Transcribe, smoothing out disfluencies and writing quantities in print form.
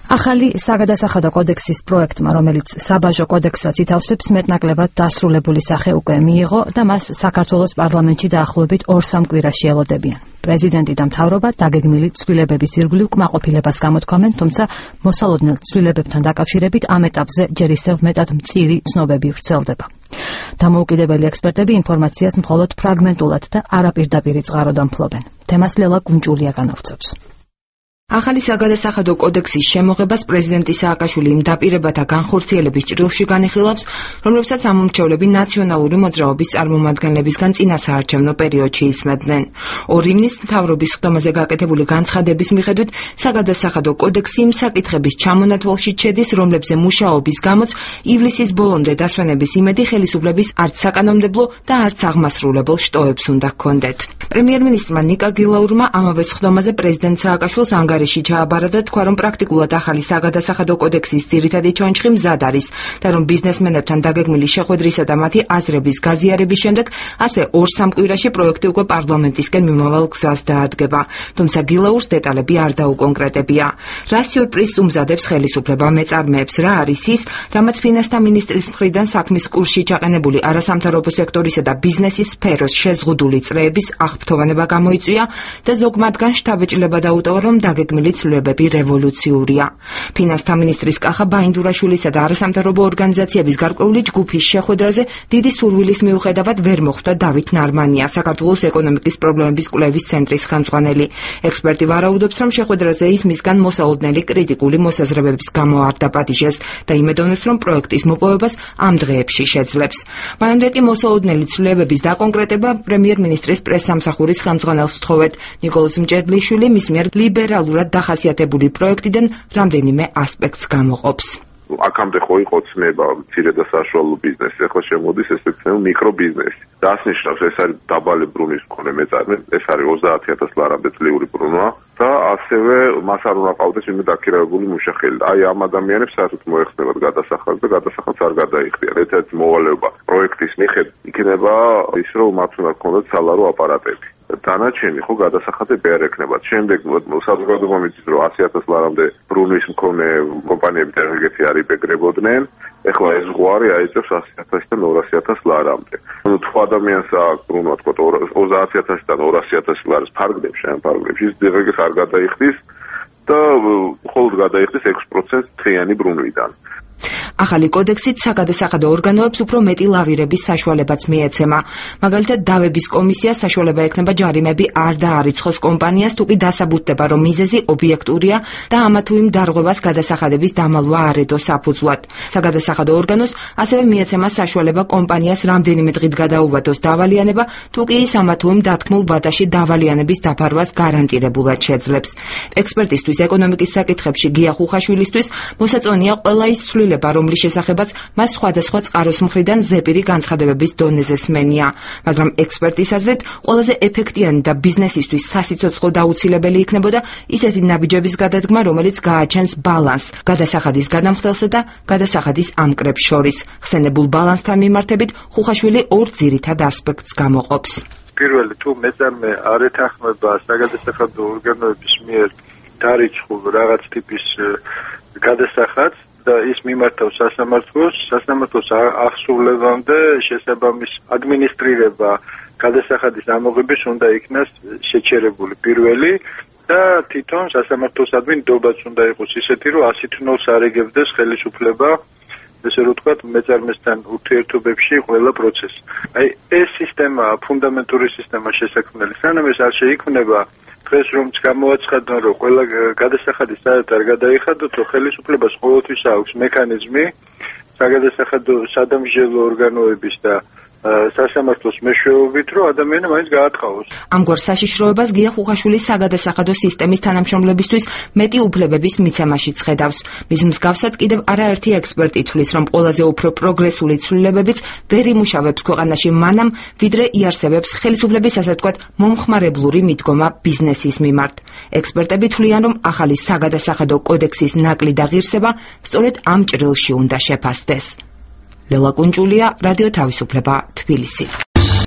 ახალი საგადასახადო კოდექსის პროექტმა, რომელიც საბაჟო კოდექსსაც ითავსებს, მეტნაკლებად დასრულებული სახე უკვე მიიღო და მას საქართველოს პარლამენტში დაახლოებით 2-3 კვირაში ელოდებიან. პრეზიდენტი და მთავრობა დაგეგმილი ცვლილებების ირგვლივ კმაყოფილებას გამოთქვამენ, თუმცა მოსალოდნელ ცვლილებებთან დაკავშირებით ამ ეტაპზე ჯერ ისევ მეტად მწირი ცნობები ვრცელდება. დამოუკიდებელი ექსპერტები ინფორმაციას მხოლოდ ფრაგმენტულად და არაპირდაპირი წყაროდ ამფლობენ. თემას ლელა კუნჭულია განავრცობს. ახალი საგადასახადო კოდექსის შემოღებას პრეზიდენტი სააკაშვილი იმ დაპირებათა განხორციელების ჭრილში განიხილავს, რომლებსაც ამომრჩევლები ნაციონალური მოძრაობის წარმომადგენლებისგან წინა საარჩევნო პერიოდში ისმენდნენ. 2 ივნისს მთავრობის ხდომაზე გაკეთებული განცხადების მიხედვით საგადასახადო კოდექსი იმ საკითხების ჩამონათვალში შედის, რომლებზე მუშაობის გამოც ივლისის ბოლომდე დასვენების იმედი ხელისუფლების არც საკანონმდებლო და არც აღმასრულებელ შტოებს უნდა ჰქონდეთ. პრემიერ-მინისტრმა ნიკა გილაურმა ამავე ხდომაზე პრეზიდენტ სააკაშვილს ანგარიში ჩააბარა და თქვა, რომ პრაქტიკულად ახალი საგადასახადო კოდექსის ძირითადი ჩონჩხი მზად არის და რომ ბიზნესმენებთან დაგეგმილი შეხვედრისა და მათი აზრების გაზიარების შემდეგ ასე 2-3 კვირაში პროექტი უკვე პარლამენტისკენ მიმავალ გზას დაადგება. თუმცა გილაურს დეტალები არ დაუკონკრეტებია. რა სიურპრიზს უმზადებს ხელისუფლება, მეწარმეებს, რა არის ის, რამაც ფინანსთა მინისტრის მხრიდან საქმის კურსში ჩაყენებული არასამთავრობო სექტორისა და ბიზნესის სფეროს შეზღუდული წრეების აღფრთოვანება გამოიწვია და ზოგ მათგან შთაბეჭდილება დაუტოვა, რომ დაგეგმილი ცვლილებები რევოლუციურია. ფინანსთა მინისტრის კახა ბაინდურაშვილისა და არასამთავრობო ორგანიზაციების გარკვეული ჯგუფის შეხვედრაზე დიდი სურვილის მიუხედავად ვერ მოხვდა დავით ნარმანია, საქართველოს ეკონომიკის პრობლემების კვლევის ცენტრის ხელმძღვანელი. ექსპერტი ვარაუდობს, რომ შეხვედრაზე ის მისგან მოსალოდნელი კრიტიკული მოსაზრებების გამო არ დაპატიჟეს და იმედოვნებს, რომ პროექტის მოპოვებას ამ დღეებში შეძლებს. მანამდე კი მოსალოდნელი ცვლილებების დაკონკრეტება პრემიერ-მინისტრის პრესსამსახურის ხელმძღვანელს სთხოვეთ. ნიკოლოზ მჭედლიშვილი მის მიერ ლიბერალურად დახასიათებული პროექტიდან რამდენიმე ასპექტს გამოყოფს. აქამდე ხო იყო ცნება მცირე და საშუალო ბიზნესი, ახლა შემოდის ესე ცნება მიკრობიზნესი. დასნიშნავს, ეს არის დაბალი ბრუნის მქონე მეწარმე, ეს არის 30,000 ლარამდე წლიური ბრუნვა და ასევე მას არ უნდა ყავდეს ვინმე დაქირავებული მუშახელი. აი ამ ადამიანებს საერთოდ მოეხსნებათ გადასახადს და გადასახადს არ გადაიხდიან. ერთ-ერთი მოვალეობა პროექტის მიხედვით იქნება ის, რომ მათ უნდა ჰქონდეთ სალარო აპარატები. დანარჩენი ხო გადასახადები არ ექნებათ. შემდეგ საზოგადოება მიწის, რომ 100,000 ლარამდე ბრუნვის მქონე კომპანიები და ეგეთი არ იბეგრებოდნენ. ეხლა ეს ზღვარი აიწევს 100,000-დან 200,000 ლარამდე. თუ ადამიანს აქვს ბრუნვა თქო 30,000-დან 200,000 ლარის ფარგლებში, ამ ფარგლებში ის დღეს არ გადაიხდის და მხოლოდ გადაიხდის 6% დღიანი ბრუნვიდან. ახალი კოდექსით საგადასახადო ორგანოებს უფრო მეტი ლავირების საშუალებაც მიეცემა. მაგალითად, დავების კომისიას საშუალება ექნება ჯარიმები არ დაარიცხოს კომპანიას, თუ კი დასაბუთდება, რომ მიზეზი ობიექტურია და ამა თუ იმ დარღვევას გადასახადების დამალვა არ ედოს საფუძვლად. საგადასახადო ორგანოს ასევე მიეცემა საშუალება კომპანიას რამდენიმე დღით გადაუვადოს დავალიანება, თუ კი ის ამა თუ იმ დათქმულ ვადაში დავალიანების დაფარვას გარანტირებულად შეძლებს. ექსპერტისთვის ეკონომიკის საკითხებში გია ხუხაშვილისთვის მოსაწონია ყველა ის ცვლილება, რომლის შესახებაც მას სხვადასხვა წყაროს მხრიდან ზეპირი განცხადებების დონეზე სმენია, მაგრამ ექსპერტის აზრით ყველაზე ეფექტიანი და ბიზნესისთვის სასიცოცხლო დაუცილებელი იქნებოდა ისეთი ნაბიჯების გადადგმა, რომელიც გააჩენს ბალანს გადასახადის გადამხდელსა და გადასახადის ამკრებს შორის. ხსენებულ ბალანსთან მიმართებით ხუხაშვილი 2 ძირითად ასპექტს გამოყოფს. პირველი, თუ მეწარმე არ ეთანხმება საგადასახადო ორგანოების მიერ დარიცხულ რაღაც ტიპის გადასახადს და ის მიმართავს სასამართლოს აღსრულებამდე შესაბამის ადმინისტრირება გადასახადის ამოღების უნდა იქნას შეჩერებული პირველი და თვითონ სასამართლოს ადმინდობაც უნდა იყოს ისეთი, რომ 100 თნოლს არ ეგებდეს ხელისუფლება, ესე რომ ვთქვათ, მეწარმესთან ურთიერთობებში ყველა პროცესი. აი ეს სისტემა, ფუნდამენტური სისტემა შესაქმნელი, სანამ ეს არ შეიქმნება, დღეს რომ გამოაცხადონ, რომ ყველა გადასახადი საერთოდ არ გადაიხადოთ, ხელისუფლებას ყოველთვის აქვს მექანიზმი საგადასახადო სადამსჯელო ორგანოების და სასამართლოს მეშვეობით, რომ ადამიანი მაინც გაათხოვოს. ამგვარ საშიშროებას გია ხუხაშვილის საგადასახადო სისტემის თანამშრომლებისთვის მეტი უფლებების მიცემაშიც ხედავს. მის მსგავსად კიდევ არაერთი ექსპერტი თვლის, რომ ყველაზე უფრო პროგრესული ცვლილებებიც ვერ იმუშავებს ქვეყანაში მანამ, ვიდრე იარსებებს ხელისუფლების ასე ვთქვათ მომხმარებლური მიდგომა ბიზნესის მიმართ. ექსპერტები თვლიან, რომ ახალი საგადასახადო კოდექსის ნაკლი და ღირსება სწორედ ამ ჭრილში უნდა შეფასდეს. ლელა კუნჭულია, რადიო თავისუფლება, თბილისი.